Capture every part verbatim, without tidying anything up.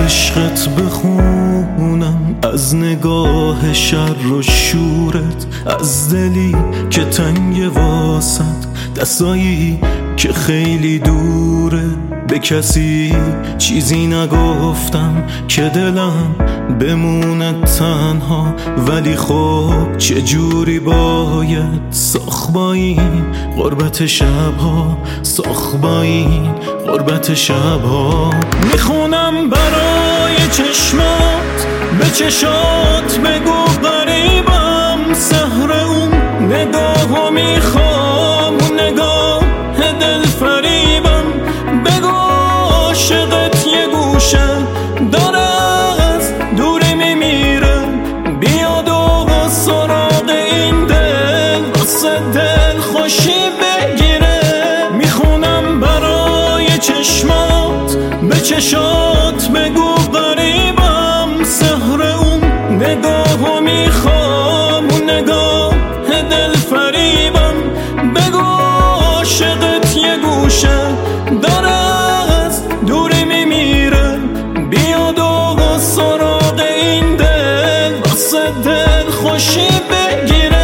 عشقت بخونم، از نگاه شر و شورت، از دلی که تنگ واسط، دستایی که خیلی دوره. به کسی چیزی نگفتم که دلم بمونه تنها، ولی خب چجوری باید ساخت با این غربت شبها، ساخت با این غربت شبها. میخونم برای چشمات، به چشات بگو غریبم، سحر اون نگاهو میخوام، اون نگاه دل فریبم. بگو عاشقت یه گوشه داره از دوری میمیره، بیاد و سراغ این دل واسه دل خوشی بگیره. میخونم برای چشمات، به چشات بگو غریبم، سحر اون نگاهو میخوام، اون نگاه دل فریبم. بگو عاشقت یه گوشه داره از دوری میمیره، بیاد و سراغ این دل واسه دل خوشی بگیره.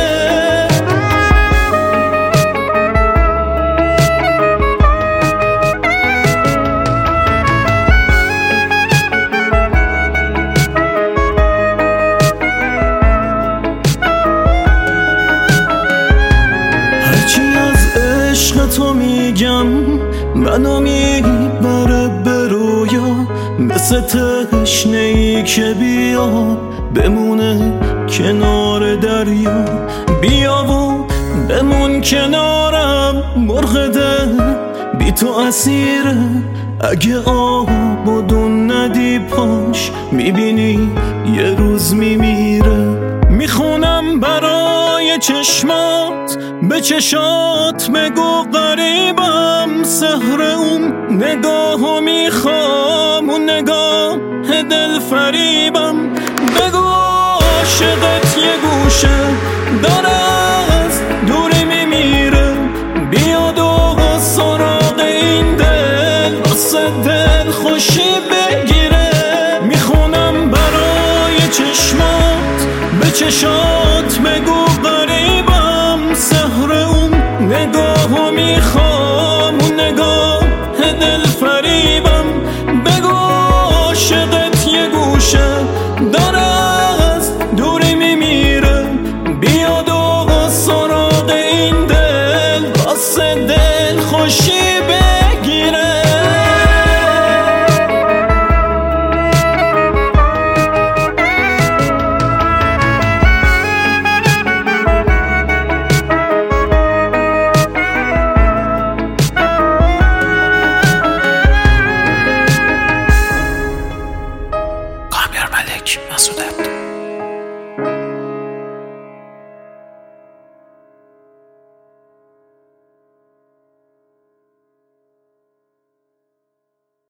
هرچی از عشق تو میگم منو میبره به رویا، مثل تشنه‌ای که بیا بمونه کنار دریا. بیا و بمون کنارم، مرغ دل بی تو اسیره، اگه آب و دون ندی پاش میبینی یه روز میمیره. میخونم برای چشمات، به چشات بگو غریبم، سحر اون نگاهو میخوام، اون نگاه دل فریبم. بگو عاشقت یه گوشه داره از دوری میمیره، بیاد و سراغ این دل واسه دل خوشی بگیره. میخونم برای چشمات، به چشات بگو غریبم، سحر اون نگاهو میخوام، اون نگاه دل فریبم. بگو عاشقت یه گوشه داره از دوری میمیره، بیاد و سراغ این دل واسه دل خوشی بگیره. کامیار ملک مسعود عبدو.